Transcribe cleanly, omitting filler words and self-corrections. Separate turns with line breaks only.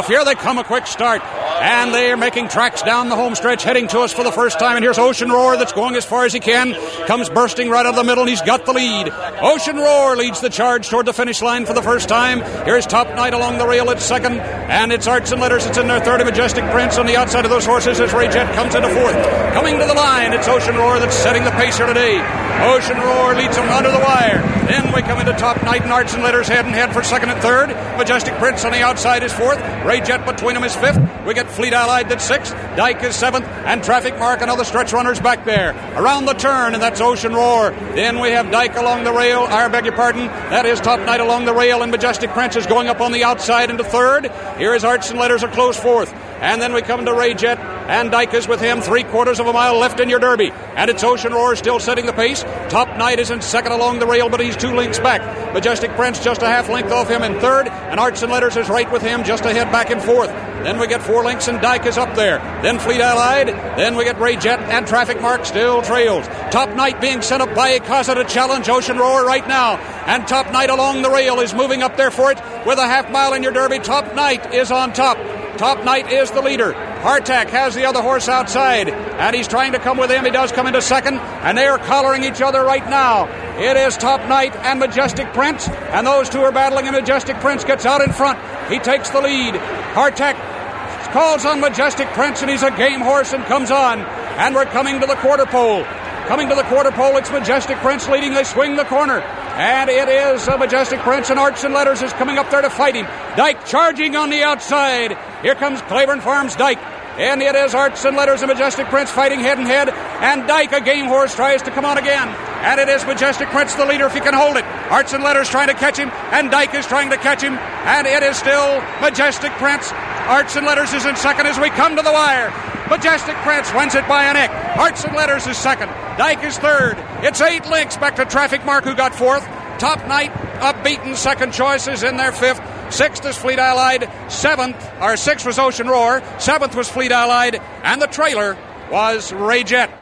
off. Here they come, a quick start. And they're making tracks down the home stretch, heading to us for the first time. And here's Ocean Roar that's going as far as he can. Comes bursting right out of the middle, and he's got the lead. Ocean Roar leads the charge toward the finish line for the first time. Here's Top Knight along the rail at second. And it's Arts and Letters that's in there third. Majestic Prince on the outside of those horses as Ray Jet comes into fourth. Coming to the line, it's Ocean Roar that's setting the pace here today. Ocean Roar leads him under the wire. Then we come into Top Knight and Arts and Letters head and head for second and third. Majestic Prince on the outside is fourth. Ray Jet between them is fifth. We get Fleet Allied that's sixth. Dyke is seventh. And Traffic Mark and other stretch runners back there. Around the turn, and that's Ocean Roar. Then we have Dyke along the rail. I beg your pardon. That is Top Knight along the rail, and Majestic Prince is going up on the outside into third. Here is Arts and Letters a close fourth. And then we come to Ray Jet, and Dyke is with him, 3/4 of a mile left in your Derby. And it's Ocean Roar still setting the pace. Top Knight is in second along the rail, but he's 2 lengths back. Majestic Prince just a half length off him in third, and Arts and Letters is right with him, just ahead back in fourth. Then we get 4 lengths, and Dyke is up there. Then Fleet Allied. Then we get Ray Jet, and Traffic Mark still trails. Top Knight being sent up by Ikaza to challenge Ocean Roar right now. And Top Knight along the rail is moving up there for it with a half mile in your Derby. Top Knight is on top. Top Knight is the leader. Hartak has the other horse outside, and he's trying to come with him. He does come into second, and they are collaring each other right now. It is Top Knight and Majestic Prince, and those two are battling, and Majestic Prince gets out in front. He takes the lead. Hartak calls on Majestic Prince, and he's a game horse and comes on. And we're coming to the quarter pole. Coming to the quarter pole, it's Majestic Prince leading. They swing the corner. And it is Majestic Prince, and Arts and Letters is coming up there to fight him. Dyke charging on the outside. Here comes Claiborne Farms Dyke. And it is Arts and Letters and Majestic Prince fighting head and head. And Dyke, a game horse, tries to come on again. And it is Majestic Prince, the leader, if he can hold it. Arts and Letters trying to catch him. And Dyke is trying to catch him. And it is still Majestic Prince. Arts and Letters is in second as we come to the wire. Majestic Prince wins it by a neck. Arts and Letters is second. Dyke is third. It's 8 lengths back to Traffic Mark, who got fourth. Top Knight, up beaten. Second choice is in there fifth. Sixth is Fleet Allied. Sixth was Ocean Roar. Seventh was Fleet Allied. And the trailer was Ray Jet.